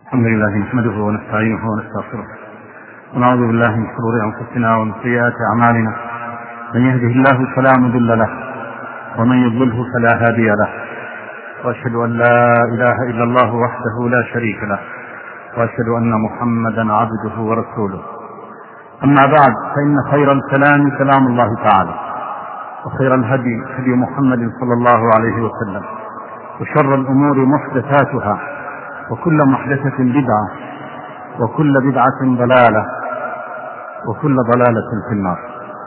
الحمد لله نحمده ونستعينه ونستغفره ونعوذ بالله من شرور انفسنا ومن سيئات اعمالنا. من يهده الله فلا مضل له ومن يضلله فلا هادي له، واشهد ان لا اله الا الله وحده لا شريك له، واشهد ان محمدا عبده ورسوله. اما بعد، فان خير الكلام كلام الله تعالى، وخير الهدي هدي محمد صلى الله عليه وسلم، وشر الامور محدثاتها، وكل محدثة بدعة، وكل بدعة ضلالة، وكل ضلالة في النار.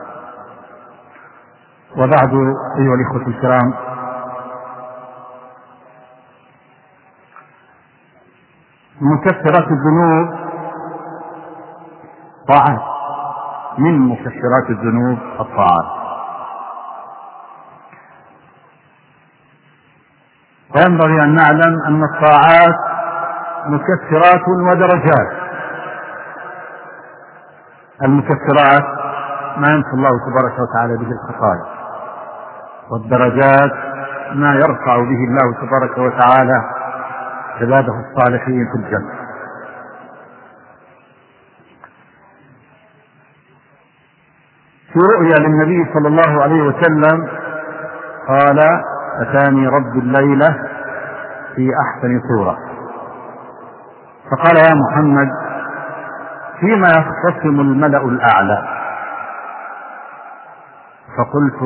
وبعد، أيها الإخوة الكرام، مكفرات الذنوب طاعات، من مكفرات الذنوب الطاعات. وينبغي أن نعلم أن الطاعات مكفرات ودرجات. المكفرات ما ينفي الله تبارك وتعالى به الخطايا، والدرجات ما يرفع به الله تبارك وتعالى عباده الصالحين في الجنة. في رؤيا للنبي صلى الله عليه وسلم قال: أتاني رب الليلة في أحسن صورة، فقال: يا محمد، فيما يختصم الملأ الأعلى؟ فقلت: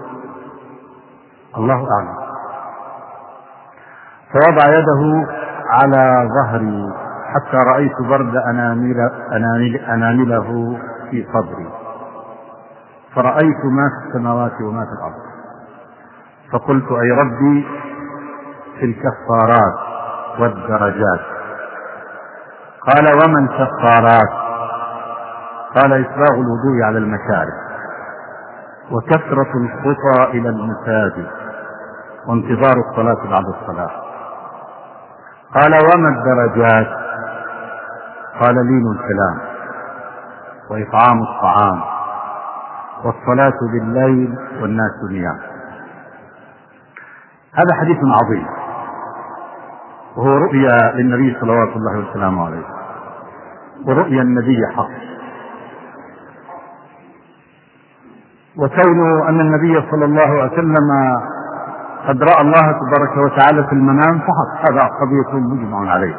الله أعلم. فوضع يده على ظهري حتى رأيت برد أنامله في صدري، فرأيت ما في السماوات وما في الأرض. فقلت: أي ربي، في الكفارات والدرجات. قال: وما الكفارات؟ قال: إسباغ الوضوء على المكاره، وكثرة الخطى إلى المساجد، وانتظار الصلاة بعد الصلاة. قال: وما الدرجات؟ قال: لين الكلام، وإطعام الطعام، والصلاة بالليل والناس نيام. هذا حديث عظيم، وهو رؤيا للنبي صلوات الله وسلامه عليه، ورؤيا النبي حق. وكون أن النبي صلى الله عليه وسلم قد رأى الله تبارك وتعالى في المنام فحق، هذا قضية مجمع عليه.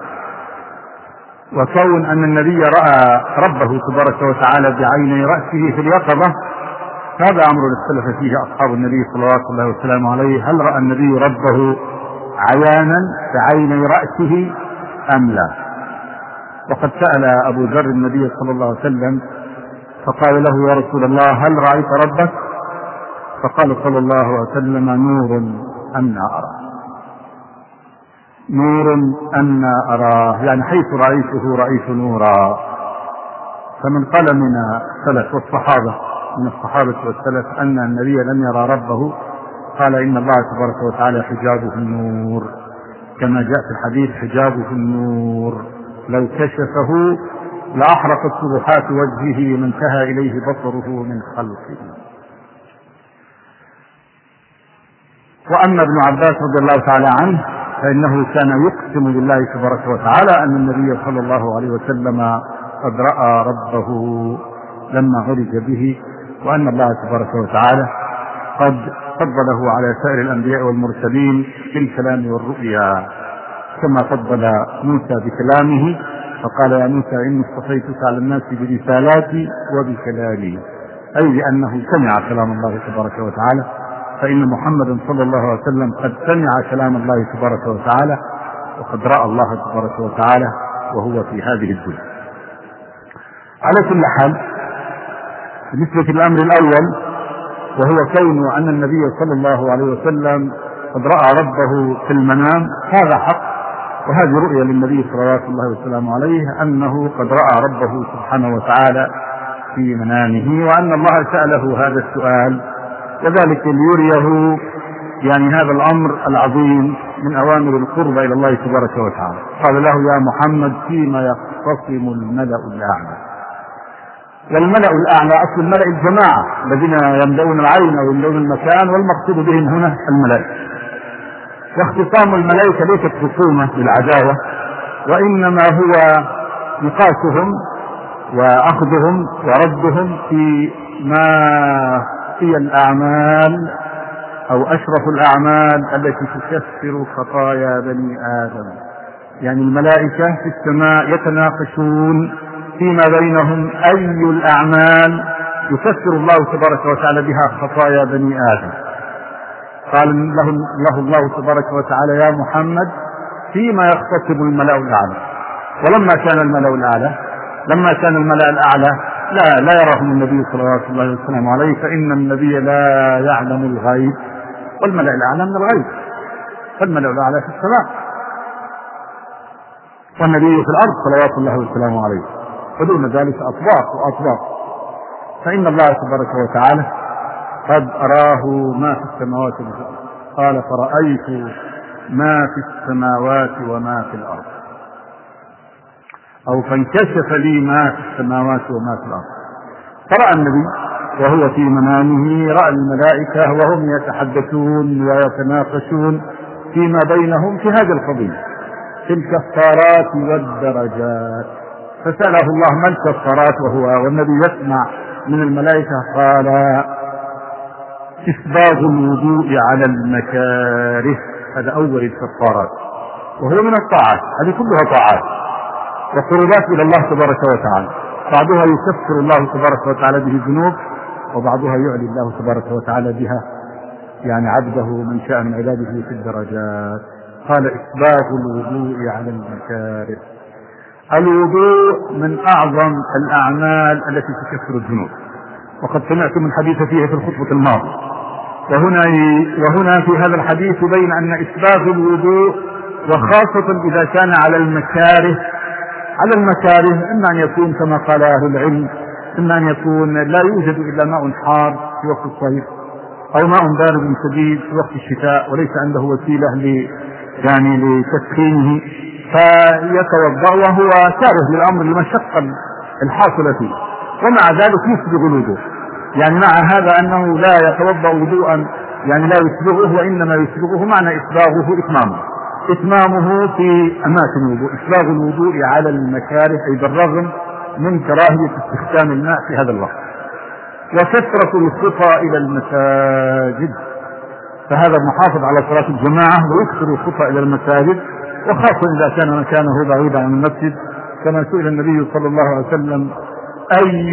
وكون أن النبي رأى ربه تبارك وتعالى بعيني رأسه في اليقظة، هذا أمر اختلف فيه أصحاب النبي صلوات الله وسلامه عليه: هل رأى النبي ربه عيانا بعيني رأسه أم لا؟ وقد سأل أبو ذر النبي صلى الله عليه وسلم فقال له: يا رسول الله، هل رأيت ربك؟ فقال صلى الله عليه وسلم: نور أنا أراه. نور أنا أراه، يعني حيث رأيته رأيت نورا. فمن قال من السلف والصحابة، من الصحابة والسلف، أن النبي لم يرى ربه، قال: إن الله تبارك وتعالى حجابه النور، كما جاء في الحديث: حجابه النور، لو كشفه لأحرقت سبحات وجهه ما انتهى إليه بصره من خلقه. وأما ابن عباس رضي الله تعالى عنه فإنه كان يقسم بالله تبارك وتعالى أن النبي صلى الله عليه وسلم قد رأى ربه لما عرج به، وأن الله تبارك وتعالى قد فضله على سائر الأنبياء والمرسلين بالكلام والرؤيا، كما فضل موسى بكلامه فقال: يا موسى، إني اصطفيتك على الناس برسالاتي وبكلامي، أي لأنه سمع كلام الله تبارك وتعالى. فإن محمدا صلى الله عليه وسلم قد سمع كلام الله تبارك وتعالى، وقد رأى الله تبارك وتعالى وهو في هذه الدنيا. على كل حال، بالنسبة للأمر الأول، وهو كون أن النبي صلى الله عليه وسلم قد رأى ربه في المنام، هذا حق، وهذه رؤيا للنبي صلى الله عليه وسلم عليه أنه قد رأى ربه سبحانه وتعالى في منامه، وأن الله سأله هذا السؤال، وذلك ليريه يعني هذا الأمر العظيم من أوامر القربة إلى الله تبارك وتعالى. قال له: يا محمد، فيما يختصم الملأ الأعلى. والملأ الأعلى أصل الملأ الجماعة الذين يملؤون العين ويملؤون المكان، والمقصود بهم هنا الملائكة. واختصام الملائكة ليست خصومة بالعداوة، وإنما هو نقاشهم وأخذهم وردهم في ما هي الأعمال أو أشرف الأعمال التي تكفر خطايا بني آدم. يعني الملائكة في السماء يتناقشون فيما بينهم أي الأعمال يكفر الله تبارك وتعالى بها خطايا بني آدم. قال له الله تبارك وتعالى: يا محمد فيما يختصم الملأ الأعلى. ولما كان الملأ الأعلى لا يراهم النبي صلى الله عليه وسلم عليه، فإن النبي لا يعلم الغيب، والملأ الأعلى من الغيب، فالملأ الأعلى في السماء والنبي في الأرض صلوات الله وسلامه عليه، ودون ذلك أطباق وأطباق. فإن الله تبارك وتعالى قد أراه ما في السماوات والأرض، قال: فرأيت ما في السماوات وما في الأرض، أو فانكشف لي ما في السماوات وما في الأرض. فرأى النبي وهو في منامه، رأى الملائكة وهم يتحدثون ويتناقشون فيما بينهم في هذا القضية، في الكفارات والدرجات. فسأله الله: ما الكفارات؟ والنبي يسمع من الملائكة. قال: إسباغ الوضوء على المكاره، هذا أول الكفارات، وهو من الطاعات، هذه كلها طاعات وقربات إلى الله تبارك وتعالى، بعضها يكفر الله تبارك وتعالى به الذنوب، وبعضها يعلي الله تبارك وتعالى بها يعني عبده من شاء من عباده في الدرجات. قال: إسباغ الوضوء على المكاره. الوضوء من أعظم الأعمال التي تكفر الذنوب، وقد سمعتم الحديث فيه في الخطبة الماضية، وهنا في هذا الحديث يبين أن إسباغ الوضوء، وخاصة إذا كان على المكاره، إما أن يكون كما قال أهل العلم، إما أن يكون لا يوجد إلا ماء حار في وقت الصيف، أو ماء بارد شديد في وقت الشتاء، وليس عنده وسيلة لتسخينه، فيتوضأ وهو كاره للأمر المشقة الحاصلة فيه، ومع ذلك يسبغ الوضوء. يعني مع هذا أنه لا يتوضأ وضوءا يعني لا يسبغه، وإنما يسبغه معنى إسباغه إتمامه في أماكن الوضوء، إسباغ الوضوء على المكاره، أي بالرغم من كراهية استخدام الماء في هذا الوقت. وكثرة الخطى إلى المساجد، فهذا محافظ على صلاة الجماعة ويكثر الخطى إلى المساجد، وخاصة إذا كان مكانه بعيدا عن المسجد، كما سئل النبي صلى الله عليه وسلم: أي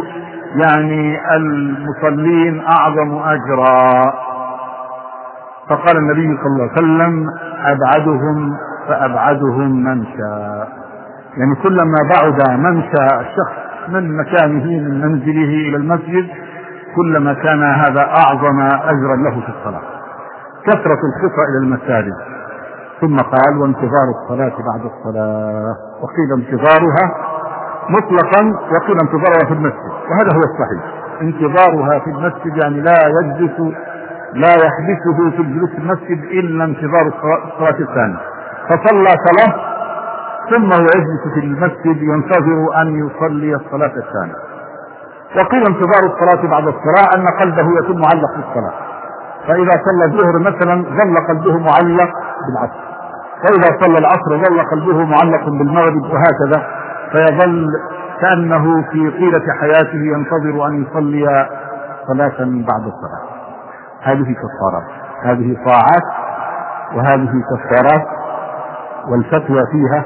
المصلين أعظم أجرا؟ فقال النبي صلى الله عليه وسلم: أبعدهم فأبعدهم ممشى. يعني كلما بعد ممشى الشخص من مكانه من منزله إلى المسجد، كلما كان هذا أعظم أجرا له في الصلاة. كثرة الخطى إلى المساجد. ثم قال: وانتظار الصلاة بعد الصلاة، وقيل انتظارها مطلقا، وقيل انتظارها في المسجد، وهذا هو الصحيح. انتظارها في المسجد يعني لا يحبسه في الجلوس في المسجد إلا انتظار الصلاة الثانية، فصلى صلاة ثم هو يجلس في المسجد ينتظر أن يصلي الصلاة الثانية. وقيل انتظار الصلاة بعد الصلاة أن قلبه يكون معلق بالصلاة، فإذا صلى الظهر مثلا ظل قلبه معلق بالعصر، وإذا صلى العصر ظل قلبه معلق بالمغرب، وهكذا، فيظل كأنه في طيلة حياته ينتظر أن يصلي صلاة بعد الصلاة. هذه كفارات، هذه طاعات، وهذه كفارات، والفتوى فيها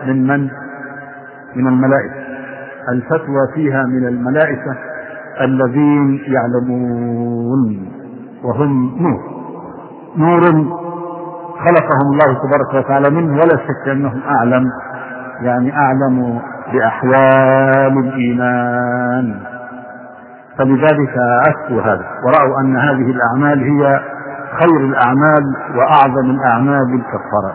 من الملائكة. الفتوى فيها من الملائكة الذين يعلمون، وهم نور خلقهم الله تبارك وتعالى منه، ولا شك أنهم أعلم بأحوال الإيمان، فلذلك أفتوا هذا ورأوا أن هذه الأعمال هي خير الأعمال وأعظم الأعمال الكفارات.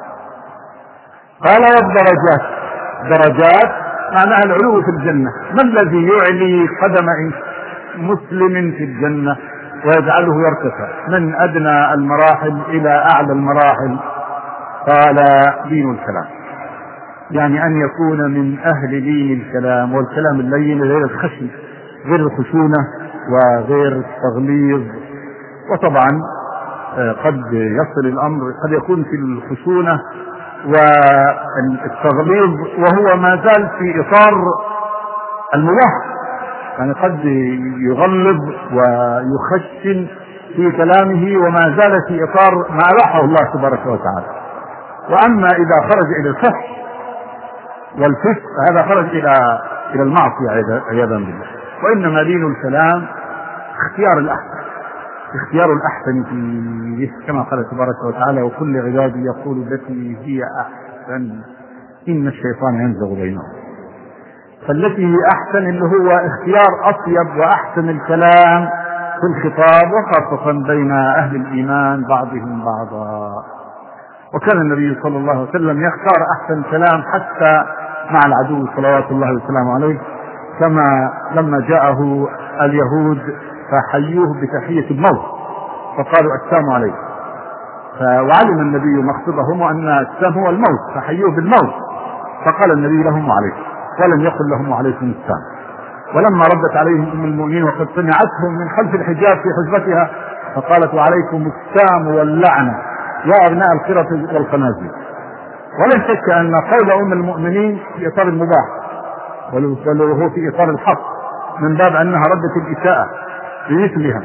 قال: والدرجات، درجات معناها العلو في الجنة. ما الذي يعلي قدم مسلم في الجنة ويجعله يرتفع من أدنى المراحل إلى أعلى المراحل؟ قال: دين الكلام، يعني أن يكون من أهل دين الكلام، والكلام اللين غير الخشن، غير الخشونة وغير التغليظ. وطبعا قد يصل الأمر، قد يكون في الخشونة والتغليظ، وهو ما زال في إطار المباح، يعني قد يغلظ ويخشن في كلامه وما زال في إطار ما أباحه الله تبارك وتعالى. وأما إذا خرج إلى الفحش والفسق هذا خرج إلى المعصية عياذا بالله. وإنما دين الكلام اختيار الأحسن فيه، كما قال تبارك وتعالى: وكل عبادي يقول التي هي أحسن إن الشيطان ينزغ بينهم. فالتي هي أحسن اللي هو اختيار أطيب وأحسن الكلام في الخطاب، وخاصة بين أهل الإيمان بعضهم بعضا. وكان النبي صلى الله عليه وسلم يختار أحسن كلام حتى مع العدو صلوات الله وسلامه عليه، كما لما جاءه اليهود فحيوه بتحية الموت فقالوا السلام عليك، وعلم النبي مقصدهم أن السلام هو الموت فحيوه بالموت، فقال النبي لهم عليك، ولم يقل لهم عليكم السلام. ولما ردت عليهم أم المؤمنين وقد سمعتهم من خلف الحجاب في حجبتها فقالت: وعليكم السلام واللعنة يا أبناء القردة والخنازير. ولا شك أن قول أم المؤمنين في إطار المباح، ولو هو في إطار الحق من باب أنها ردت الإساءة بمثلها،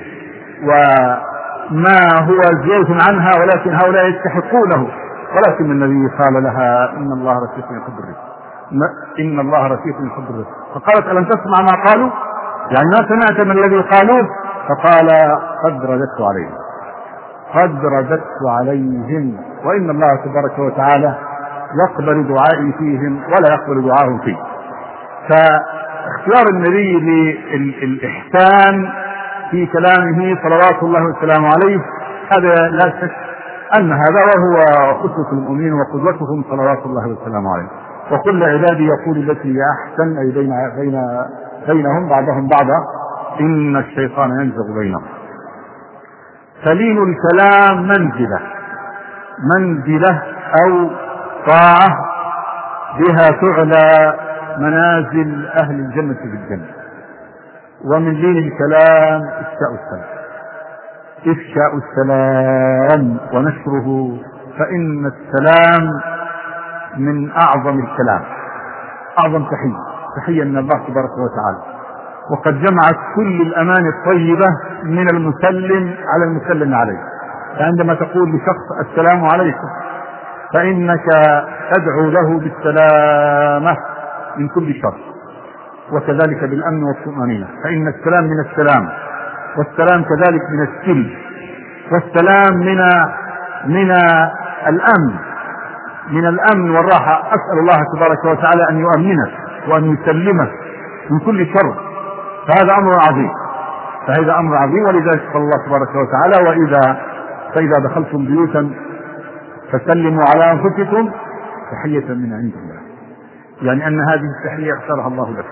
وما هو زيادة عنها، ولكن هؤلاء يستحقونه. ولكن النبي قال لها: إن الله رفيق يحب الرفق، إن الله رفيق يحب الرفق. فقالت: ألم تسمع ما قالوا؟ يعني ما سمعت من الذي قالوه؟ فقال: قد رددت عليهم، وإن الله تبارك وتعالى يقبل دعائي فيهم ولا يقبل دعاهم فيه. فاختيار النبي للإحسان في كلامه صلوات الله وسلامه عليه هذا لا شك أن هذا وهو أسوة المؤمنين وقدوتهم صلوات الله وسلامه عليه. وكل عبادي يقول التي هي أحسن، أي بينهم بعضهم بعضا إن الشيطان ينزغ بينهم. فلين الكلام منزلة أو طاعة بها تعلى منازل أهل الجنة في الجنة. ومن لين الكلام إفشاء السلام ونشره، فإن السلام من أعظم الكلام، أعظم تحية من الله تبارك وتعالى، وقد جمعت كل الأمان الطيبة من المسلم على المسلم عليه. فعندما تقول لشخص السلام عليكم فإنك تدعو له بالسلامة من كل شر، وكذلك بالأمن والطمأنينة، فإن السلام من السلام، والسلام كذلك من السلم، والسلام من الأمن والراحة. أسأل الله تبارك وتعالى أن يؤمنك وأن يسلمك من كل شر، فهذا أمر عظيم. ولذلك قال الله تبارك وتعالى: فإذا دخلتم بيوتا فسلموا على أنفسكم تحية من عند الله، يعني أن هذه التحية اختارها الله لك،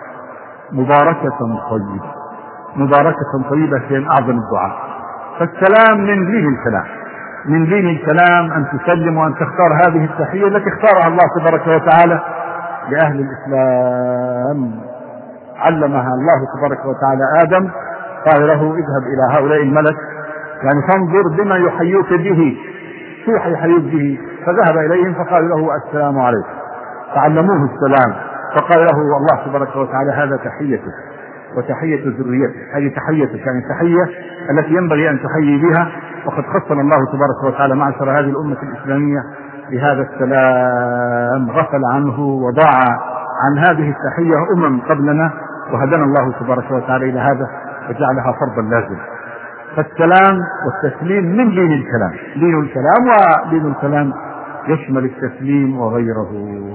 مباركة طيبة في أعظم الدعاء. فالسلام من لين الكلام أن تسلم وأن تختار هذه التحية التي اختارها الله تبارك وتعالى لأهل الإسلام. علمها الله تبارك وتعالى آدم، قال له: اذهب إلى هؤلاء الملك، يعني فانظر بما يحيوك به، شو يحيوك به؟ فذهب إليهم فقال له: السلام عليكم، فعلموه السلام، فقال له الله تبارك وتعالى: هذا تحيتك وتحية ذريتك، هذه تحيتك، يعني التحية التي ينبغي أن تحيي بها. وقد خصنا الله تبارك وتعالى معشر هذه الأمة الإسلامية بهذا السلام، غفل عنه وضاع عن هذه التحية قبلنا، وهدنا الله تبارك وتعالى إلى هذا وجعلها فرضا لازم. فالسلام والتسليم من لين الكلام، ولين الكلام يشمل التسليم وغيره،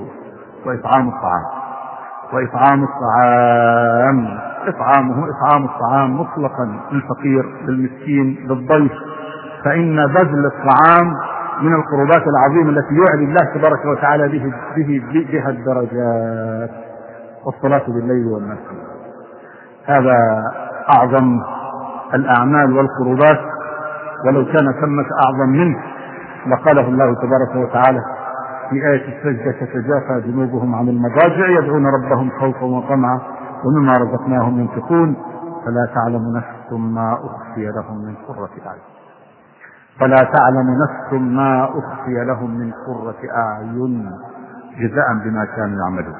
وإطعام الطعام إطعام الطعام مطلقا للفقير للمسكين للضيف، فإن بذل الطعام من القربات العظيمة التي يعلي الله تبارك وتعالى بها الدرجات. والصلاة بالليل والناس، هذا أعظم الأعمال والقربات، ولو كان ثمة أعظم منه لقاله الله تبارك وتعالى في آية السجدة: تتجافى جنوبهم عن المضاجع يدعون ربهم خوفا وطمعا ومما رزقناهم ينفقون فلا تعلم نفس ما أخفي لهم من قرة أعين. فلا تعلم نفس ما أخفي لهم من قرة أعين جزاء بما كانوا يعملون.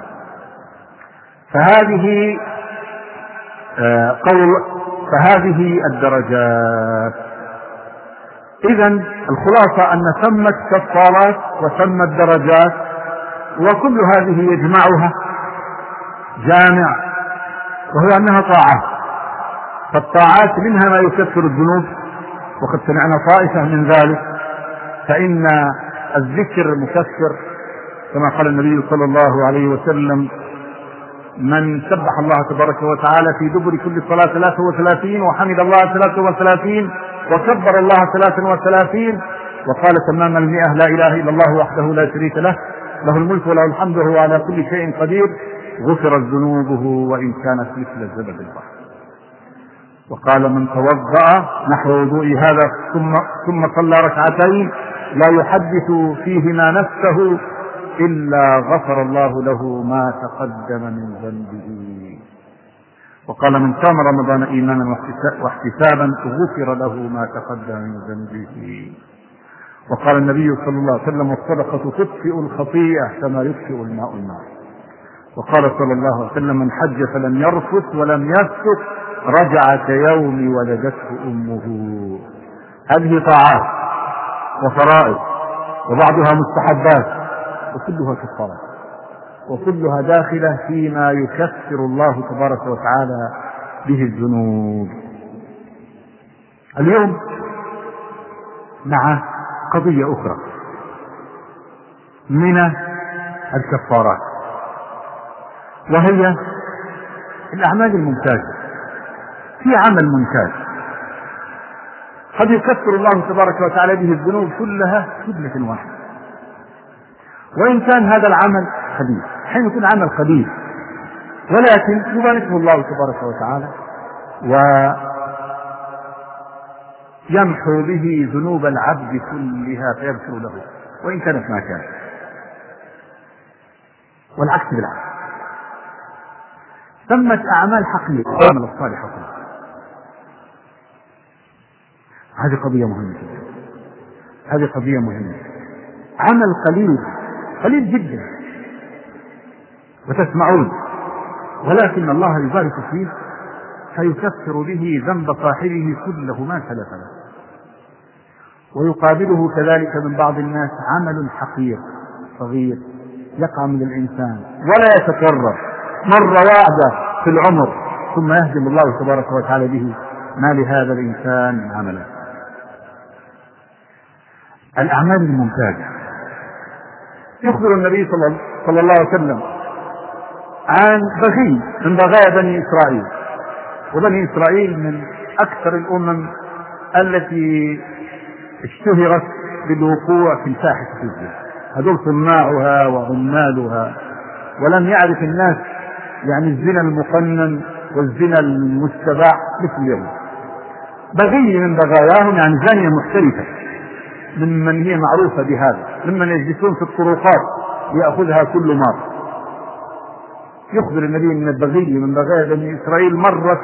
فهذه الدرجات. إذن الخلاصة أن ثمة كفارات وثمة درجات، وكل هذه يجمعها جامع، وهو أنها طاعات. فالطاعات منها ما يكفر الذنوب، وقد سمعنا طائفة من ذلك، فإن الذكر مكفر كما قال النبي صلى الله عليه وسلم: من سبح الله تبارك وتعالى في دبر كل صلاة 33 وحمد الله 33 وكبر الله 33 وقال تمام 100 لا إله إلا الله وحده لا شريك له له الملك وله الحمد وهو على كل شيء قدير غفرت ذنوبه وإن كانت مثل الزبد البحر. وقال: من توضأ نحو وضوء هذا ثم صلى ركعتين لا يحدث فيهما نفسه إلا غفر الله له ما تقدم من ذنبه. وقال: من صام رمضان إيمانا واحتسابا غفر له ما تقدم من ذنبه. وقال النبي صلى الله عليه وسلم: الصدقة تطفئ الخطيئة كما يطفئ الماء النار. وقال صلى الله عليه وسلم: من حج فلم يرفث ولم يفسق رجع كيوم ولدته أمه. هذه طاعات وفرائض وبعضها مستحبات وكلها كفارات، وكلها داخلة فيما يكفر الله تبارك وتعالى به الذنوب. اليوم مع قضية أخرى من الكفارات، وهي الأعمال الممتازة. في عمل ممتاز قد يكفر الله تبارك وتعالى به الذنوب كلها كلمة واحدة، وإن كان هذا العمل قليل، حين يكون عمل قليل ولكن يباركه الله تبارك وتعالى ويمحو به ذنوب العبد كلها فيغفر له وإن كانت ما كانت، والعكس بالعكس. ثمة أعمال حقيقية العمل الصالح كله. هذه قضية مهمة جدا، هذه قضية مهمة. عمل قليل جدا وتسمعون، ولكن الله يبارك فيه فيكفر به ذنب صاحبه كله ما سلف له. ويقابله كذلك من بعض الناس عمل حقير صغير يقع من الإنسان ولا يتكرر، مرة واحدة في العمر، ثم يهدم الله تبارك وتعالى به ما لهذا الإنسان من عمله. الأعمال الممتازة. يخبر النبي صلى الله عليه وسلم عن بغي من بغايا بني إسرائيل، وبني إسرائيل من أكثر الأمم التي اشتهرت بالوقوع في الفاحشة في الزنا. هذول صناعها وعمالها، ولم يعرف الناس يعني الزنا المقنن والزنا المستباح مثل اليوم. بغي من بغاياهم يعني زانية محترفة ممن هي معروفة بهذا، ممن يجلسون في الطرقات يأخذها كل مرة. يخبر النبي ان البغي من بغايا بني اسرائيل مرت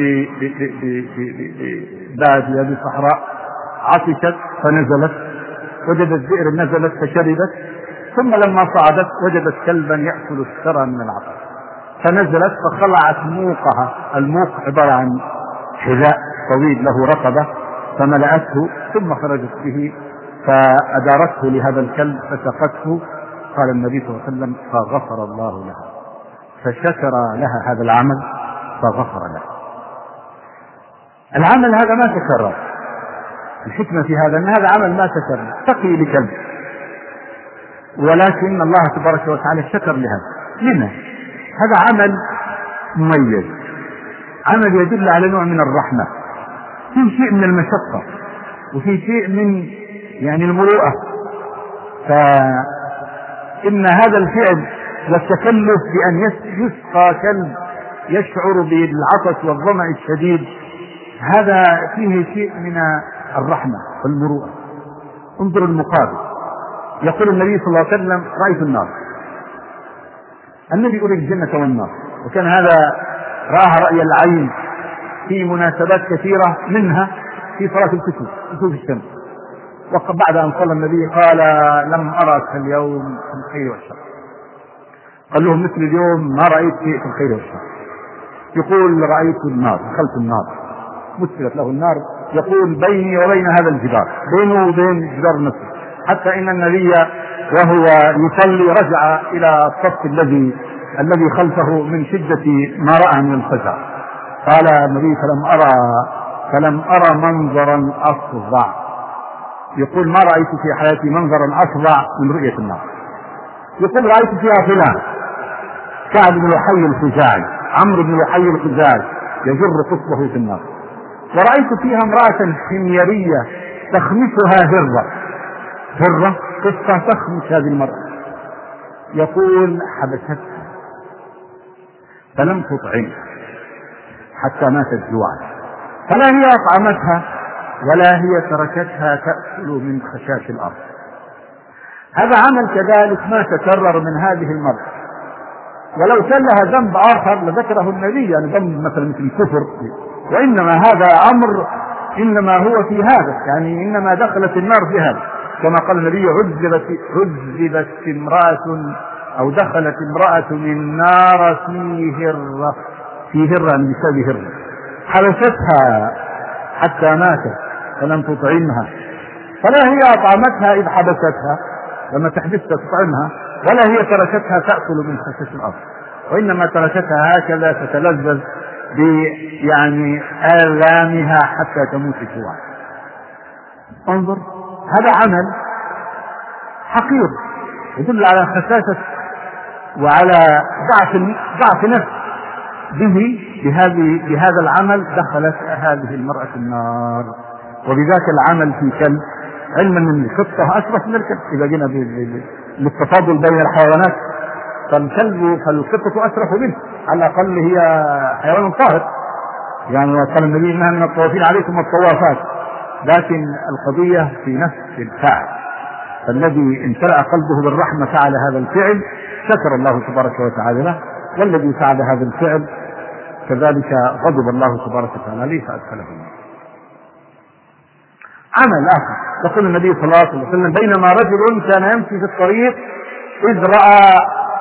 ببادية بصحراء، عطشت فنزلت، وجدت بئر نزلت فشربت، ثم لما صعدت وجدت كلبا يأكل الثرى من العطش فنزلت فخلعت موقها. الموق عبارة عن حذاء طويل له رقبة، فملأته ثم خرجت به فأدارته لهذا الكلب فسقته. قال النبي صلى الله عليه وسلم: فغفر الله لها، فشكر لها هذا العمل فغفر لها. العمل هذا ما تكرر. الحكمة في هذا أن هذا عمل ما تكرر، تقي لكلب، ولكن الله تبارك وتعالى شكر لهذا. لما؟ هذا عمل مميز، عمل يدل على نوع من الرحمة، في شيء من المشقة وفي شيء من يعني المروءة. فإن هذا الفعل والتكلف بأن يسقى كلب يشعر بالعطش والظمأ الشديد، هذا فيه شيء من الرحمة والمروءة. انظر المقابل، يقول النبي صلى الله عليه وسلم: رأيت النار. النبي يقول الجنة والنار، وكان هذا رآها رأي العين في مناسبات كثيرة، منها في صلاة الكسوف، كسوف الشمس. وبعد أن صلى النبي قال لم أرك اليوم في الخير والشر. قال لهم مثل اليوم ما رأيت شيء في الخير والشر. يقول رأيت النار، دخلت النار، مثلت له النار، يقول بيني وبين هذا الجدار، بينه وبين جدار المسجد، حتى إن النبي وهو يصلي رجع إلى الصف الذي خلفه من شدة ما رأى من الفزع. قال النبي فلم أرى منظرا أفظع، يقول ما رأيت في حياتي منظرا أفظع من رؤية النار. يقول رأيت فيها فلان كعب بن لحي الخزاعي، عمرو بن لحي الخزاعي يجر قصبه في النار. ورأيت فيها امرأة حميرية تخمسها هرة قصة تخمس هذه المرأة. يقول حبستها فلم تطعمها حتى ماتت جوعا، فلا هي أطعمتها ولا هي تركتها تأكل من خشاش الأرض. هذا عمل كذلك ما تكرر من هذه المرأة. ولو كان لها ذنب آخر لذكره النبي، يعني ذنب مثلا مثل الكفر، وإنما هذا أمر إنما هو في هذا، يعني إنما دخلت النار في هذا، كما قال النبي عذبت امرأة أو دخلت امرأة النار في هرة من بسبب هرة حبستها حتى ماتت فلم تطعمها، فلا هي أطعمتها إذ حبستها لما تحبسها تطعمها، ولا هي تركتها تأكل من خشاش الأرض، وإنما تركتها هكذا تتلذذ يعني آلامها حتى تموت جوعا. انظر، هذا عمل حقير يدل على خساسة وعلى ضعف نفس بهذا العمل دخلت هذه المرأة النار. وبذاك العمل في كلب، علما من القطة أشرف من الكلب إذا جينا للتفاضل بين الحيوانات، فالقطة أشرف منه، على الأقل هي حيوان طاهر، يعني وقال النبي إنها من الطوافين عليكم الطوافات، لكن القضية في نفس الفاعل، فالذي امتلأ قلبه بالرحمة فعل هذا الفعل شكر الله تبارك وتعالى له، والذي فعل هذا الفعل كذلك غضب الله تبارك وتعالى عليه فأدخله النار. عمل آخر يقول النبي صلى الله عليه وسلم بينما رجل كان يمشي في الطريق إذ رأى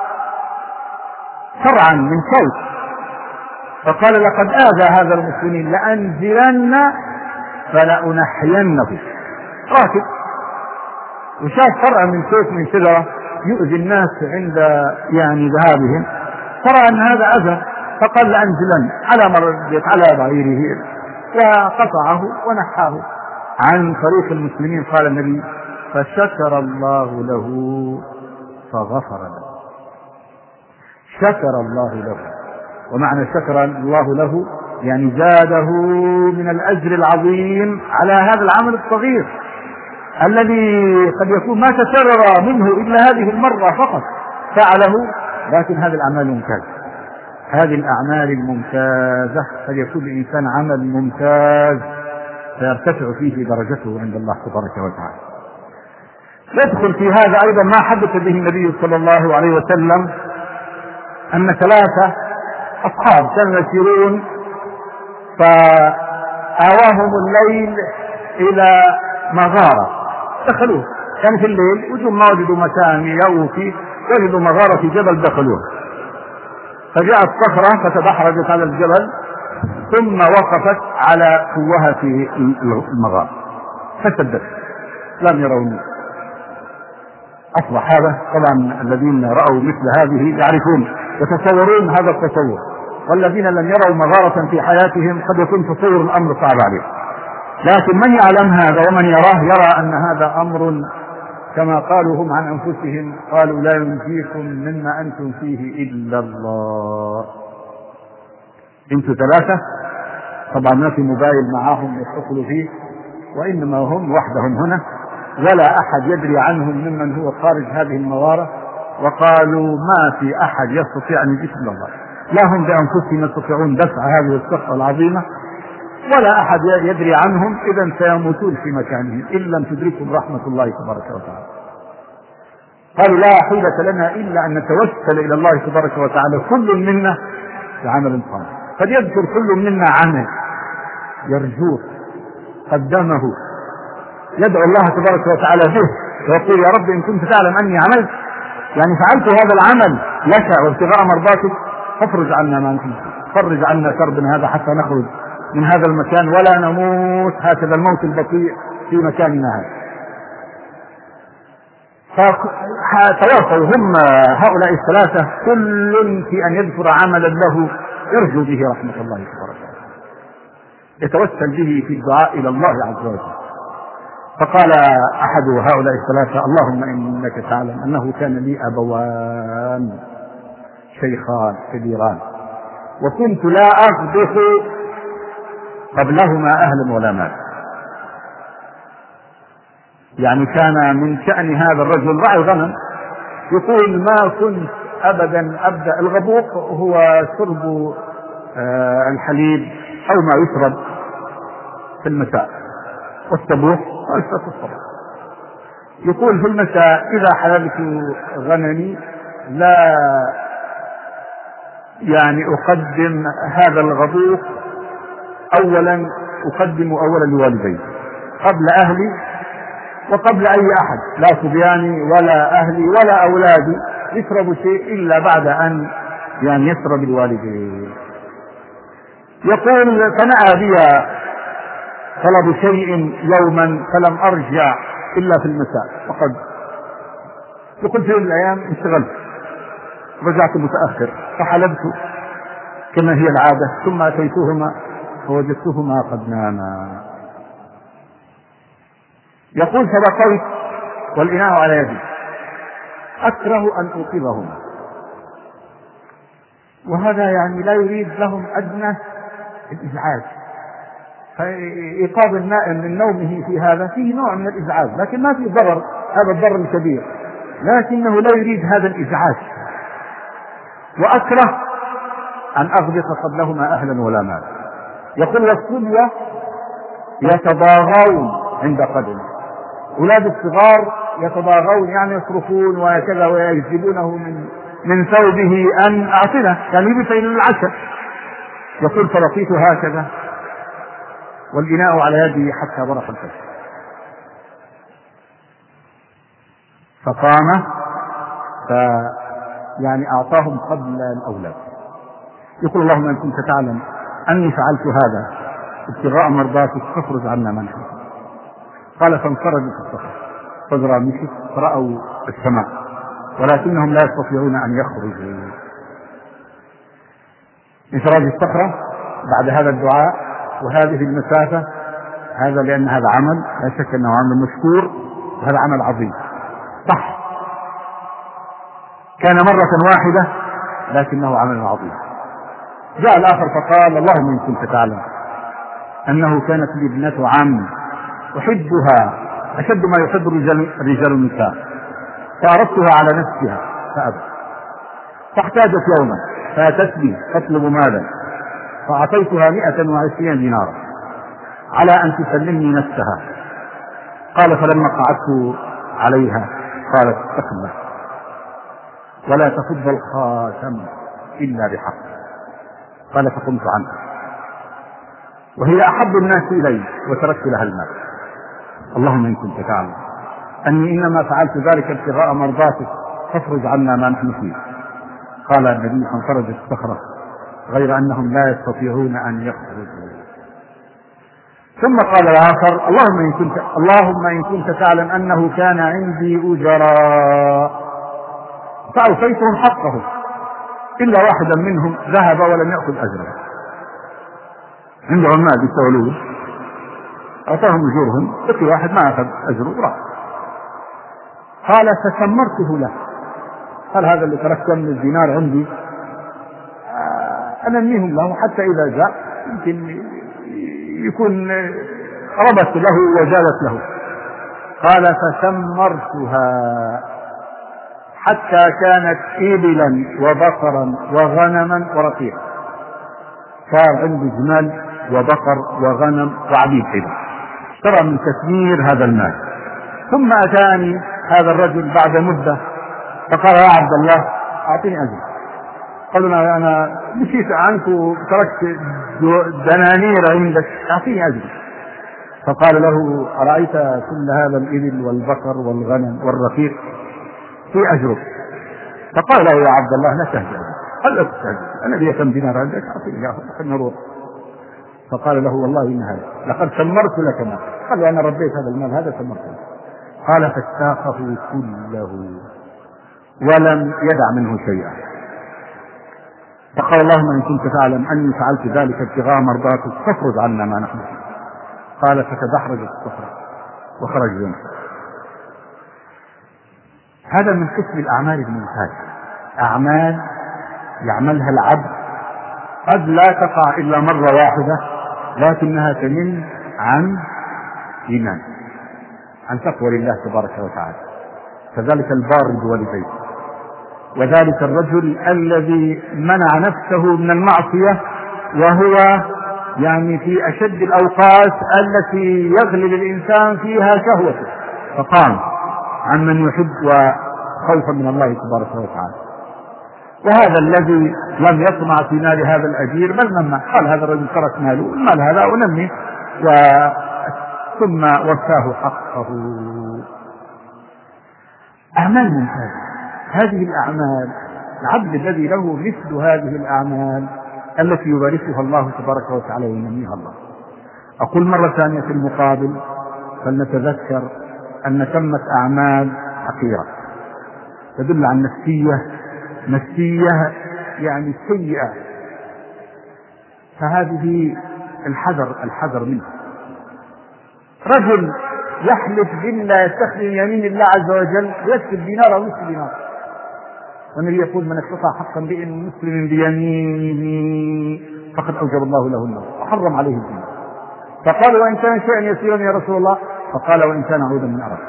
فرعا من صوت فقال لقد آذى هذا المسلمين لأنزلن فلأنحينه. راكب وشاف فرع من صوت من شجرة يؤذي الناس عند يعني ذهابهم، فرأى أن هذا أذى فقال لأنزلن على بعيره وقطعه ونحاه عن طريق المسلمين. قال النبي فشكر الله له فغفر له. شكر الله له، ومعنى شكر الله له يعني زاده من الأجر العظيم على هذا العمل الصغير الذي قد يكون ما تكرر منه إلا هذه المرة فقط فعله، لكن هذه الأعمال ممتازة. هذه الأعمال الممتازة قد يكون الإنسان عمل ممتاز فيرتفع فيه درجته عند الله تبارك وتعالى. يدخل في هذا أيضا ما حدث به النبي صلى الله عليه وسلم أن 3 أصحاب كانوا يسيرون فآواهم الليل إلى مغارة دخلوه، كان في الليل وجدوا ما وجدوا مكان يأووا فيه، وجدوا مغارة في جبل دخلوه، فجاءت صخرة فتدحرجت على الجبل ثم وقفت على قوها في المغارة فسدت لم يروا. أصبح هذا طبعا الذين رأوا مثل هذه يعرفون يتصورون هذا التصور، والذين لم يروا مغارة في حياتهم قد يكون تصور الأمر صعب عليه، لكن من يعلم هذا ومن يراه يرى أن هذا أمر كما قالوا هم عن أنفسهم قالوا لا ينجيكم مما أنتم فيه إلا الله. انتوا 3 طبعا ما في موبايل معاهم يتصلوا فيه، وإنما هم وحدهم هنا ولا أحد يدري عنهم ممن هو خارج هذه المغارة، وقالوا ما في أحد يستطيع أن يجيب إلا الله، لا هم بأنفسهم يستطيعون دفع هذه الصخرة العظيمة ولا أحد يدري عنهم، إذا سيموتون في مكانهم إن لم تدركهم رحمة الله تبارك وتعالى. قالوا لا حيلة لنا إلا أن نتوسل إلى الله تبارك وتعالى كل منا بعمل صالح، قد يذكر كل منا عمل يرجوه قدمه يدعو الله تبارك وتعالى به ويقول يا رب إن كنت تعلم أني عملت يعني فعلت هذا العمل لك وابتغاء مرضاتك فافرج عنا ما نحن، فرج عنا كربنا هذا حتى نخرج من هذا المكان ولا نموت هكذا الموت البطيء في مكاننا هذا. فتواصلوا هم هؤلاء الثلاثة كل في أن يذكر عملا له يرجو به رحمة الله تبارك وتعالى، يتوسل به في الدعاء إلى الله عز وجل. فقال أحد هؤلاء الثلاثة اللهم إنك تعلم أنه كان لي أبوان شيخان كبيران وكنت لا أغبط قبلهما أهلا ولا مال. يعني كان من شأن هذا الرجل رعي غنم، يقول ما كنت أبدا أبدأ الغبوق هو شرب الحليب أو ما يشرب في المساء، والسبوح وأشرب الصبح. يقول في المساء إذا حلبت غنمي لا يعني أقدم هذا الغبوق أولا، أقدم أولا لوالدي قبل أهلي وقبل أي أحد، لا صبياني ولا أهلي ولا أولادي يشرب شيء إلا بعد أن يعني يشرب الوالدين. يقول فنأى بي طلب شيء يوما فلم أرجع إلا في المساء، وقد يقول في يوم من الأيام اشتغلت رجعت متأخر فحلبت كما هي العادة ثم أتيتهما فوجدتهما قد ناما. يقول فبقيت والإناء على يدي أكره أن أوقظهما، وهذا يعني لا يريد لهم أدنى الإزعاج، فإيقاظ النائم من نومه في هذا فيه نوع من الإزعاج لكن ما فيه ضرر، هذا الضرر الكبير، لكنه لا يريد هذا الإزعاج. وأكره أن أغبط قبلهما أهلا ولا مال. يقول والصبية يتضاغون عند قدمه، أولاد الصغار يتضاغون يعني يصرخون وكذا ويجذبونه من ثوبه أن أعطنا يعني يبي العشاء. يقول فلقيت هكذا والإناء على يدي حتى برق الفجر، فقام يعني أعطاهم قبل الأولاد. يقول اللهم إن كنت تعلم أني فعلت هذا ابتغاء مرضاتك فافرج عنا ما نحن. قال فانفرجت الصخرة فزرا مشت فرأوا السماء ولكنهم لا يستطيعون أن يخرجوا. انفراج الصخرة بعد هذا الدعاء وهذه المسافة، هذا لأن هذا عمل لا شك أنه عمل مشكور وهذا عمل عظيم صح، كان مرة واحدة لكنه عمل عظيم. جاء الآخر فقال اللهم إن كنت تعلم أنه كانت لي ابنة عم أحبها أشد ما يحب الرجال النساء فأردتها على نفسها فأبت، فاحتاجت يوما فأتتني تطلب مالا فأعطيتها 120 دينارا على أن تسلمني نفسها. قال فلما قعدت عليها قالت اتق الله ولا تفض الخاتم إلا بحق. قال فقمت عنها وهي أحب الناس إلي وتركت لها المال. اللهم إن كنت تعلم أني إنما فعلت ذلك ابتغاء مرضاتك فافرج عنا ما نحن فيه. قال النبي فانفرجت الصخرة غير أنهم لا يستطيعون أن يخرجوا. ثم قال الآخر اللهم إن كنت تعلم أنه كان عندي أجراء فأوفيتهم حقه إلا واحدا منهم ذهب ولم يأخذ أجره، عنده عمال يستغلوه أعطاهم أجورهم بقي واحد ما أخذ أجره راح. قال فسمرته له، قال هذا اللي تركت من الدينار عندي أنميهم له حتى إذا جاء يمكن يكون ربت له وجالت له. قال فسمرتها حتى كانت إبلا وبقرا وغنما ورقيقا، صار عندي جمال وبقر وغنم وعبيد حبا، اشترى من تثمير هذا المال. ثم أتاني هذا الرجل بعد مدة فقال يا عبد الله أعطيني أجر. قالوا أنا مشيت عنك وتركت دنانير عندك أعطيني أجر. فقال له: أرأيت كل هذا الإبل والبقر والغنم والرفيق في أجرك؟ فقال له: يا عبد الله لا تهجر. قال: لا تهجر، أنا لي كم دينار عندك؟ أعطيني خلنا نروح. فقال له: والله إن هذا لقد سمرت لك مال. قال: أنا ربيت هذا المال، هذا سمرته. قال: فاستاقه كله ولم يدع منه شيئا. فقال: اللهم إن كنت تعلم أني فعلت ذلك ابتغاء مرضاتك فافرج عنا ما نحن فيه. قال: فتدحرج الصخرة وخرج منه. هذا من قسم الأعمال الممتازة، أعمال يعملها العبد قد لا تقع إلا مرة واحدة، لكنها تنم عن إيمان، عن تقوى لله تبارك وتعالى. كذلك البار بوالديه، وذلك الرجل الذي منع نفسه من المعصية وهو يعني في أشد الأوقات التي يغلب الإنسان فيها شهوته، فقام عن من يحب وخوفا من الله تبارك وتعالى. وهذا الذي لم يطمع في مال هذا الأجير بل نمى، قال: هذا الرجل ترك ماله، المال هذا أنمي، ثم وفاه حقه. أعمال ممتازة. هذه الأعمال، العبد الذي له مثل هذه الأعمال التي يباركها الله تبارك وتعالى وينميها الله. أقول مرة ثانية في المقابل، فلنتذكر أن ثمة أعمال حقيرة تدل عن نفسية يعني سيئة، فهذه الحذر منها. رجل يحلف بالله، يستخدم يمين الله عز وجل، يكتب دينار أو نصف دينار، والنبي يقول: من اقتطع حق امرئ مسلم بيمينه فقد أوجب الله له النار وحرم عليه الدين. فقال: وإن كان شيئا يسيرا يا رسول الله؟ فقال: وإن كان عودا من أرض.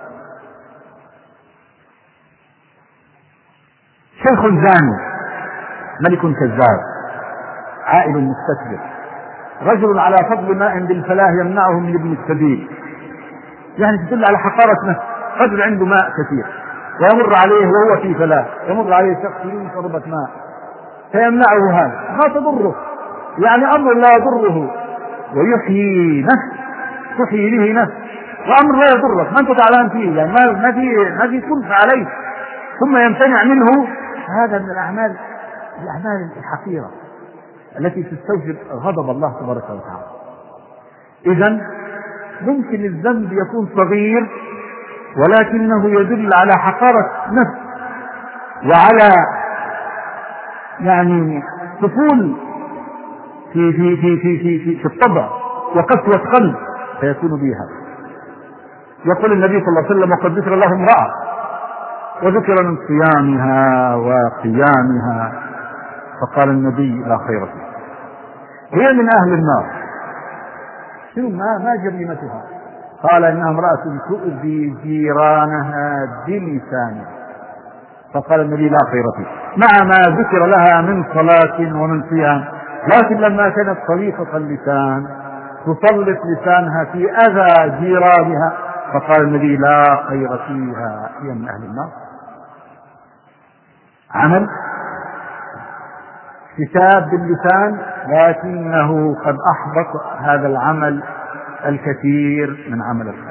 شيخ زاني، ملك كذاب، عائل مستكبر، رجل على فضل ماء بالفلاة يمنعه من ابن السبيل، يعني تدل على حقارة نفسه. رجل عنده ماء كثير ويمر عليه وهو في فلاة، يمر عليه شخص يريد شربة ماء فيمنعه هذا، ما تضره، يعني أمر لا يضره، ويحيي نفس تحيي به نفس، وأمر لا يضرك ما أنت تعلم فيه، يعني ما في كلفة عليه، ثم يمتنع منه. هذا من الأعمال الحقيرة التي تستوجب غضب الله تبارك وتعالى. إذن ممكن الذنب يكون صغير ولكنه يدل على حقارة نفس وعلى يعني طفول في في في في في في, في الطبع وقسوة قلب فيكون بها. يقول النبي صلى الله عليه وسلم: وقد ذكر الله امرأة وذكر من صيامها وقيامها، فقال النبي: لا خير فيها، هي من أهل النار. شنو ما جريمتها؟ قال: إنها امرأة تؤذي جيرانها بلسانها، فقال النبي: لا خير فيها، مع ما ذكر لها من صلاة ومن صيام، لكن لما كانت صليفة اللسان تسلط لسانها في أذى جيرانها، فقال النبي: لا خير فيها، هي من أهل النار. عمل كتاب باللسان لكنه قد أحبط هذا العمل الكثير من عمل الخير.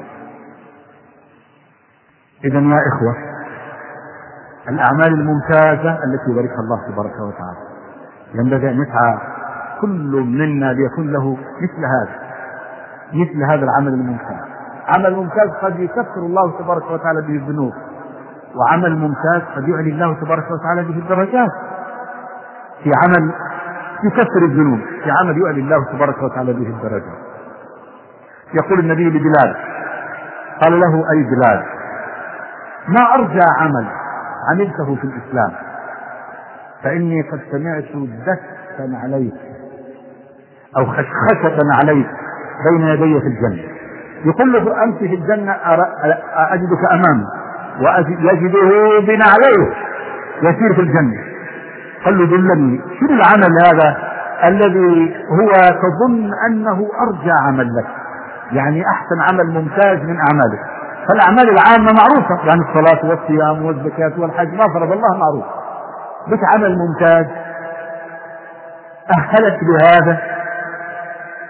إذن يا إخوة، الأعمال الممتازة التي يباركها الله تبارك وتعالى ينبغي أن يسعى كل منا ليكون له مثل هذا العمل الممتاز. عمل ممتاز قد يكفر الله تبارك وتعالى به الذنوب، وعمل ممتاز قد يعلي الله تبارك وتعالى به الدرجات. في عمل يكفر الذنوب، في عمل يعلي الله تبارك وتعالى به الدرجات. يقول النبي لبلال، قال له: أي بلال، ما أرجى عمل عملته في الإسلام، فإني قد سمعت دسا عليك أو خشخشة عليك بين يدي في الجنة. يقول له: أنت في الجنة أجدك أمامي ويجده بنعليه يسير في الجنة. قال له: دلني، شنو العمل هذا الذي هو تظن أنه أرجى عمل لك، يعني أحسن عمل ممتاز من أعمالك؟ فالأعمال العامة معروفة، يعني الصلاة والصيام والزكاة والحج ما فرض الله معروف، بس عمل ممتاز أهلك بهذا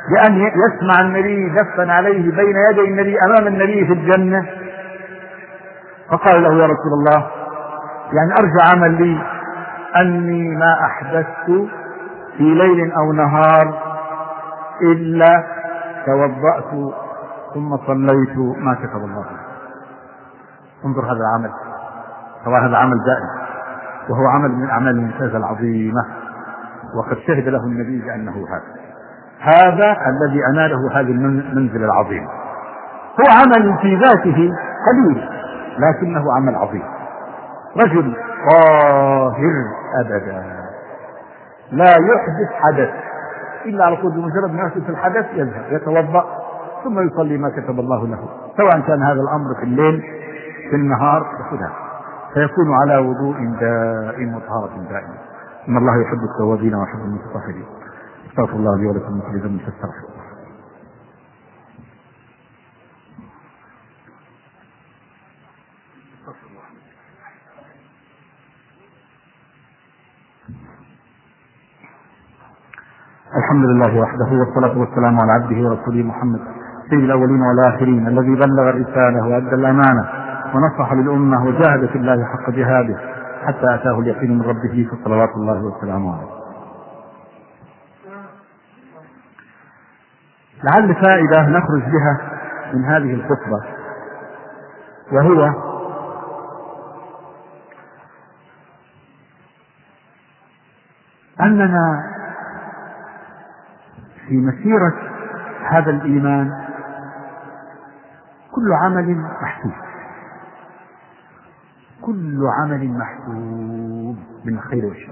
بأن يسمع النبي دفا عليه بين يدي النبي أمام النبي في الجنة. فقال له: يا رسول الله، يعني أرجى عمل لي أني ما أحدثت في ليل أو نهار إلا توضأت ثم صليت ما كتب الله لي. انظر هذا العمل، طبعا هذا عمل دائم، وهو عمل من الأعمال الممتازة العظيمة، وقد شهد له النبي بأنه هذا الذي أناله هذه المنزل العظيم. هو عمل في ذاته قليل لكنه عمل عظيم. رجل طاهر أبدا لا يحدث حدث إلا على طول، بمجرد ما يحدث الحدث يذهب يتوضأ ثم يصلي ما كتب الله له، سواء كان هذا الأمر في الليل في النهار يأخذها، فيكون على وضوء دائم وطهارة دائمة. إن الله يحب التوابين ويحب المتطهرين. استغفر الله لي ولكم من كل ذنب فاستغفروه. الحمد لله وحده، والصلاة والسلام على عبده ورسوله محمد سيد الأولين والآخرين، الذي بلغ الرسالة وأدى الأمانة ونصح للأمة وجاهد في الله حق جهاده حتى أتاه اليقين من ربه، فصلوات الله وسلامه عليه. لعل فائدة نخرج بها من هذه الخطبة، وهو أننا في مسيرة هذا الإيمان كل عمل محسوب، كل عمل محسوب من الخير والشر.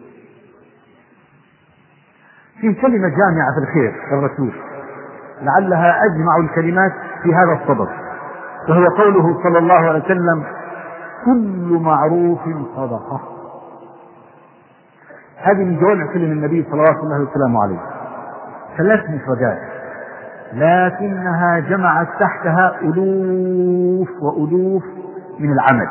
في كلمة جامعة في الخير للرسول لعلها أجمع الكلمات في هذا الصدد، وهو قوله صلى الله عليه وسلم: كل معروف صدقة. هذه من جوامع كلم النبي صلوات الله وسلامه عليه، 3 مفردات لكنها جمعت تحتها ألوف وألوف من العمل،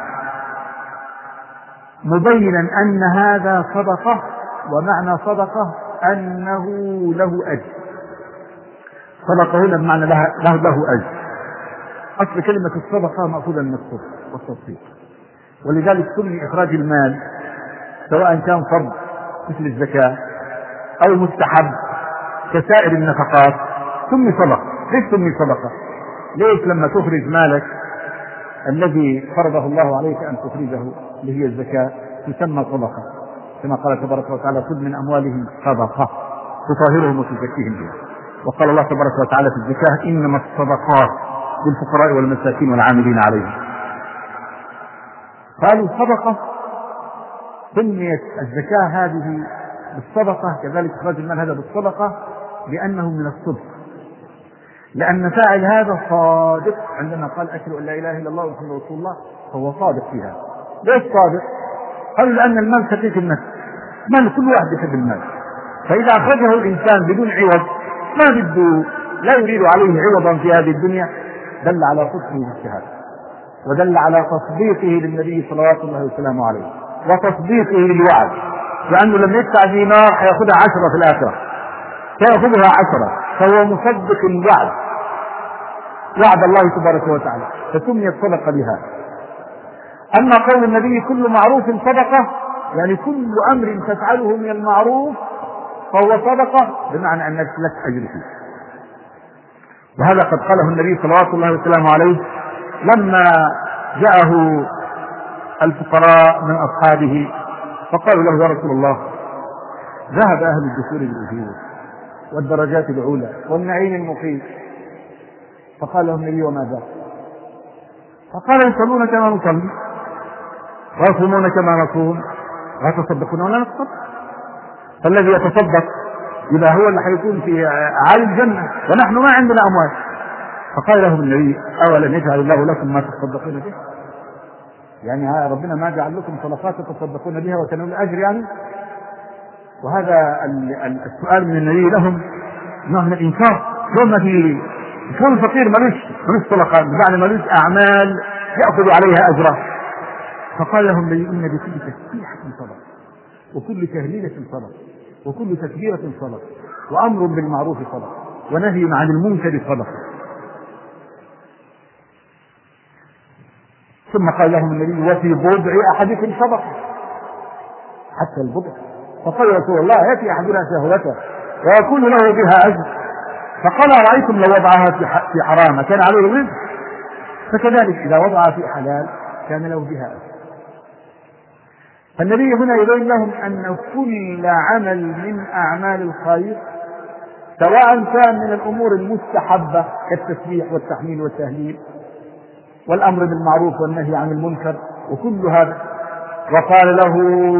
مبينا أن هذا صدقة، ومعنى صدقة أنه له أجر. صدقة هنا بمعنى له أجر. أصل كلمة الصدقة مأخوذة من الصدق والتصديق، ولذلك سمي إخراج المال سواء كان فرض مثل الزكاة أو مستحب كسائر النفقات سمي صدقة. ليش سمي صدقة؟ ليش لما تخرج مالك الذي فرضه الله عليك أن تخرجه اللي هي الزكاة تسمى صدقة، كما قال تبارك وتعالى: خذ من أموالهم صدقة تطهرهم وتزكيهم بها. وقال الله تبارك وتعالى في الزكاة: إنما الصدقات للفقراء والمساكين والعاملين عليهم. قالوا صدقة، سميت الزكاة هذه بالصدقة، كذلك إخراج المال هذا بالصدقة لأنه من الصدق، لأن فاعل هذا صادق. عندما قال: أشهد أن لا إله إلا الله ومحمد رسول الله، فهو صادق فيها. ليش صادق؟ قالوا لأن المال شقيق النفس، مال كل واحد يحب المال، فإذا أخرجه الإنسان بدون عوض ما بده، لا يريد عليه عوضا في هذه الدنيا، دل على صدقه بالشهادة، ودل على تصديقه للنبي صلوات الله وسلامه عليه، وتصديقه للوعد، لأنه لم يدفع دينار حيأخذها 10 في الآخرة، سيأخذها 10، فهو مصدق الوعد، وعد الله تبارك وتعالى، فسميت صدقة بها. أما قول النبي: كل معروف صدقة، يعني كل أمر تفعله من المعروف فهو صدقة، بمعنى أنك لك أجر فيه. وهذا قد قاله النبي صلوات الله وسلامه عليه لما جاءه الفقراء من أصحابه فقالوا له: يا رسول الله، ذهب أهل الدخول بالأجور والدرجات العلى والنعيم المقيم. فقال له النبي: وما ذاك؟ فقال: يصلون كما نصلي ويصومون كما نصوم ويتصدقون ولا نتصدق. فالذي يتصدق إذا هو اللي حيكون في أعالي الجنة، ونحن ما عندنا أموال. فقال لهم النبي: أولم يجعل الله لكم ما تصدقون به؟ يعني ربنا ما جعل لكم صدقات تتصدقون بها وتنالوا الأجر يعني؟ وهذا السؤال من النبي لهم نوع من الإنكار. ثم في كون الفقير ملوش صدقات، بمعنى ملوش أعمال يأخذ عليها أجره. فقال لهم النبي: إن بكل تسبيحة صدقة، وكل تهليلة صدقة، وكل تكبيرة صدقة، وأمر بالمعروف صدقة، ونهي عن المنكر صدقة. ثم قال لهم النبي وفي بضع أحدكم صدقة، حتى البضع. فقال رسول الله يأتي أحدنا شهوته ويكون له بها أجر، فقال أرأيتم لو وضعها في حرام كان عليه وزر؟ فكذلك إذا وضعها في حلال كان له بها أجر. فالنبي هنا يبين لهم أن كل عمل من أعمال الخير سواء كان من الأمور المستحبة كالتسبيح والتحميد والتهليل والأمر بالمعروف والنهي عن المنكر وكل هذا، وقال له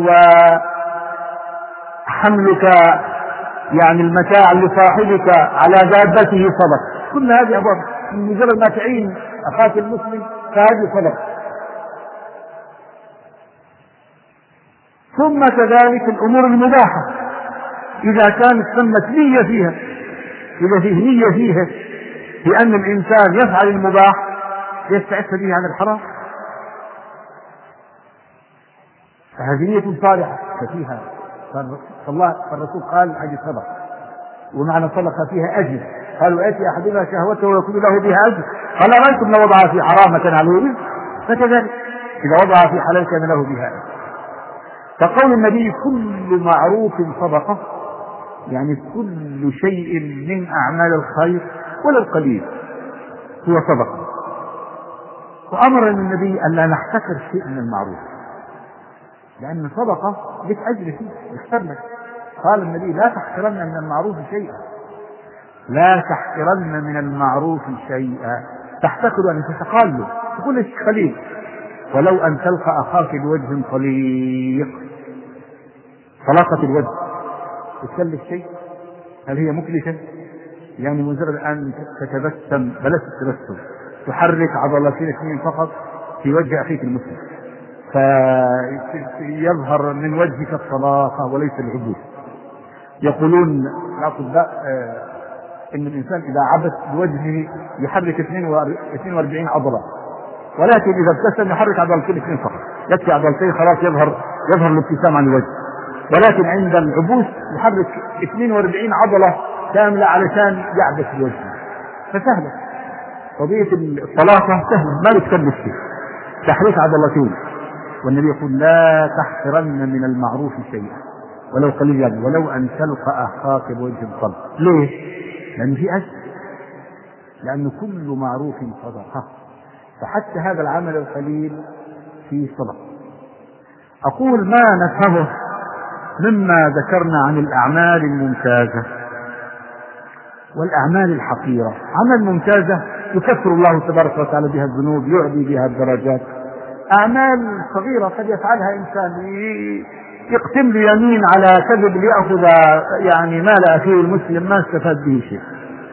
وحملك يعني المتاع لصاحبك على دابته صدق، كل هذه أبواب من مجرد ما تعين أخاك المسلم فهذه صدق. ثم كذلك الأمور المباحة إذا كانت ثمة نية فيها، إذا فيه نية فيها بأن الإنسان يفعل المباح يستعف به عن الحرام فهذه نية صالحة ففيها فالرسول قال هذه صدقة، ومعنى صدقة فيها أجر. قالوا يأتي أحدنا شهوته ويكون له بها أجر، قال أرأيتم لو وضعها في حرام كان عليه وزر؟ فكذلك إذا وضعها في حلال كان له بها أجر. فقول النبي كل معروف صدقة يعني كل شيء من أعمال الخير ولا القليل هو صدقة. وأمر النبي أن لا نحتكر شيء من المعروف لأن صدقة لك أجر فيه يختار لك. قال النبي لا تحقرن من المعروف شيئا، لا تحقرن من المعروف شيئا، تحتكر أن تتقال له تقول لك خليل، ولو أن تلقى أخاك بوجه طليق. طلاقة الوجه تكلف شيء؟ هل هي مكلفة؟ يعني مجرد أن تتبسم بلاش التبسم، تحرك عضلتين اثنين فقط في وجه أخيك المسلم فيظهر من وجهك الطلاقة وليس العبوس. يقولون الأطباء إن الإنسان إذا عبث بوجهه يحرك 42 عضلة، ولكن إذا ابتسم يحرك عضلتين اثنين فقط، يكفي عضلتين خلاص يظهر الابتسام عن الوجه. ولكن عند العبوس يحرك 42 عضلة كاملة علشان يعبث بوجهه. فسهلة قضية الطلاقة سهلة ما يتكلف شيء، تحريك عضلتين. والنبي يقول لا تحقرن من المعروف شيئا ولو قليل يعني ولو أن تلقى أخاك بوجه طلق. ليه؟ لأن في أجر، لأن كل معروف صدقة، فحتى هذا العمل القليل فيه صدقة. أقول ما نفهمه مما ذكرنا عن الأعمال الممتازة والأعمال الحقيرة. عمل ممتازة يكفر الله تبارك وتعالى بها الذنوب، يعلي بها الدرجات. أعمال صغيرة قد يفعلها إنسان يقتم له يمين على كذب ليأخذ يعني مال أخيه المسلم ما استفاد به شيء.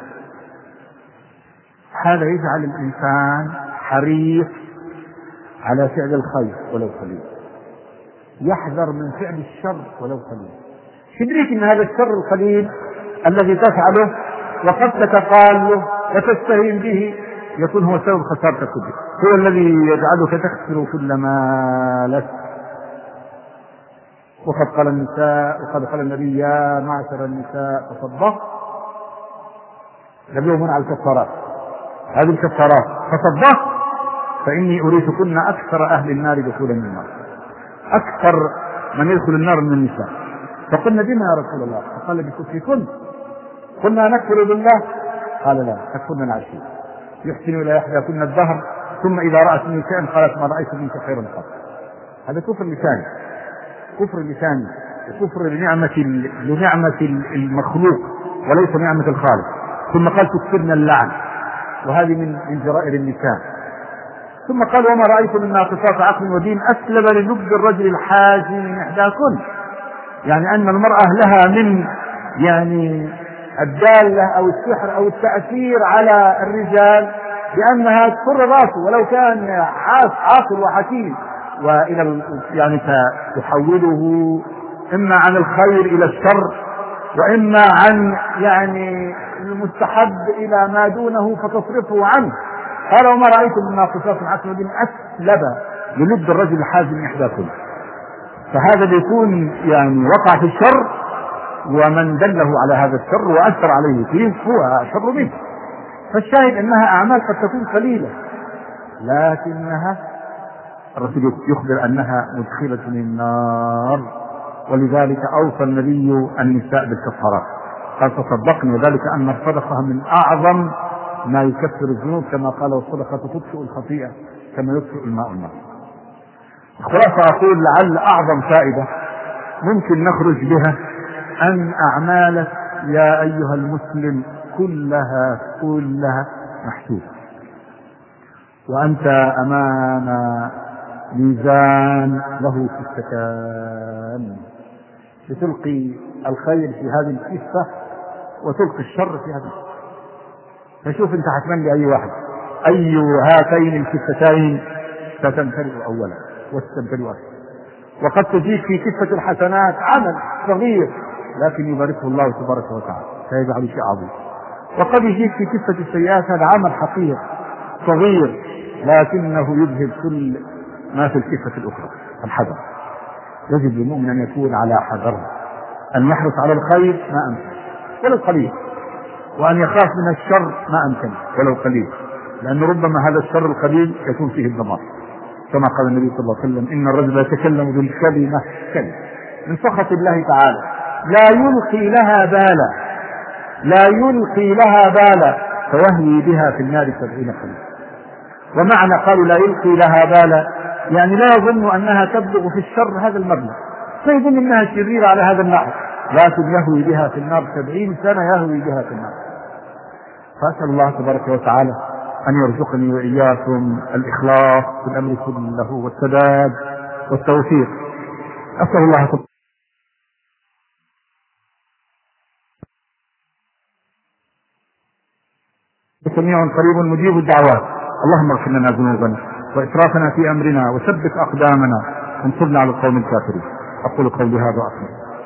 هذا يجعل الإنسان حريص على فعل الخير ولو قليل، يحذر من فعل الشر ولو قليل. تدريك أن هذا الشر القليل الذي تفعله وقد تتقال وتستهين به يكون هو سبب خسارتك كله، هو الذي يجعلك تخسر كل مالك. وقد قال النبي يا معشر النساء تصدق، نبيهم على الكفارات، هذه الكفارات تصدق فإني أريدكن أكثر أهل النار دخولا من النار، أكثر من يدخل النار من النساء. فقلنا بما يا رسول الله؟ فقال بكفركن. قلنا نكفر بالله؟ قال لا، تكفرن العشير، يحسن إلى إحداكن الدهر ثم إذا رأت من شيء قالت ما رأيت منك خيرا قط. هذا كفر لساني، كفر لساني وكفر لنعمة المخلوق وليس نعمة الخالق. ثم قال تكفرن اللعن، وهذه من جرائر اللسان. ثم قال وما رأيت من ناقصات عقل ودين أسلب للب الرجل الحاجي من إحداكن، يعني أن المرأة لها من يعني الدالة أو السحر أو التأثير على الرجال بأنها تفر راسه ولو كان عاقل وحكيم، وإلى يعني تحوله إما عن الخير إلى الشر وإما عن يعني المستحب إلى ما دونه فتصرفه عنه. قال وما رأيت من ناقصات عقل ودين أسلب للب الرجل الحاجي من إحداكن. فهذا بيكون يعني وقع في الشر ومن دله على هذا الشر وأثر عليه فيه هو أشر منه. فالشاهد أنها أعمال قد تكون قليلة، لكنها الرسول يخبر أنها مدخلة النار، ولذلك أوصى النبي النساء بالكفارات، قال تصدقن، وذلك أن الصدقة من أعظم ما يكفر الذنوب، كما قال والصدقة تطفئ الخطيئة كما يطفئ الماء النار. خلاصة أقول لعل أعظم فائدة ممكن نخرج بها أن أعمالك يا أيها المسلم كلها محسوبة، وأنت أمام ميزان له كفتان، لتلقي الخير في هذه الكفة وتلقي الشر في هذه. فشوف أنت هتملي أي واحد، أي هاتين الكفتين ستمتلئ أولا وستمتلئ أكثر. وقد تجيك في كفة الحسنات عمل صغير لكن يباركه الله تبارك وتعالى فيجعل شيء عظيم، وقد يجيك في كفة السيئات هذا عمل حقير صغير لكنه يذهب كل ما في الكفة الأخرى. الحذر، يجب للمؤمن أن يكون على حذر، أن يحرص على الخير ما أمكن ولو قليل، وأن يخاف من الشر ما أمكن ولو قليل، لأن ربما هذا الشر القليل يكون فيه الدمار، كما قال النبي صلى الله عليه وسلم إن الرجل يتكلم بالكلمة كلمة من سخط الله تعالى لا يلقي لها بالا فيهوي بها في النار 70 خريفا. ومعنى قالوا لا يلقي لها بالا يعني لا يظن أنها تبلغ في الشر هذا المبلغ، فيظن أنها شريرة على هذا النحو، لكن يهوي بها في النار 70 سنة يهوي بها في النار. فأسأل الله تبارك وتعالى أن يرزقني وإياكم الإخلاص في الأمر كله والسداد والتوفيق. أسأل الله سميع قريب مجيب الدعوات. اللهم اغفر لنا ذنوبنا وإسرافنا في أمرنا وثبت أقدامنا وانصرنا على القوم الكافرين. أقول قولي هذا وأسمع.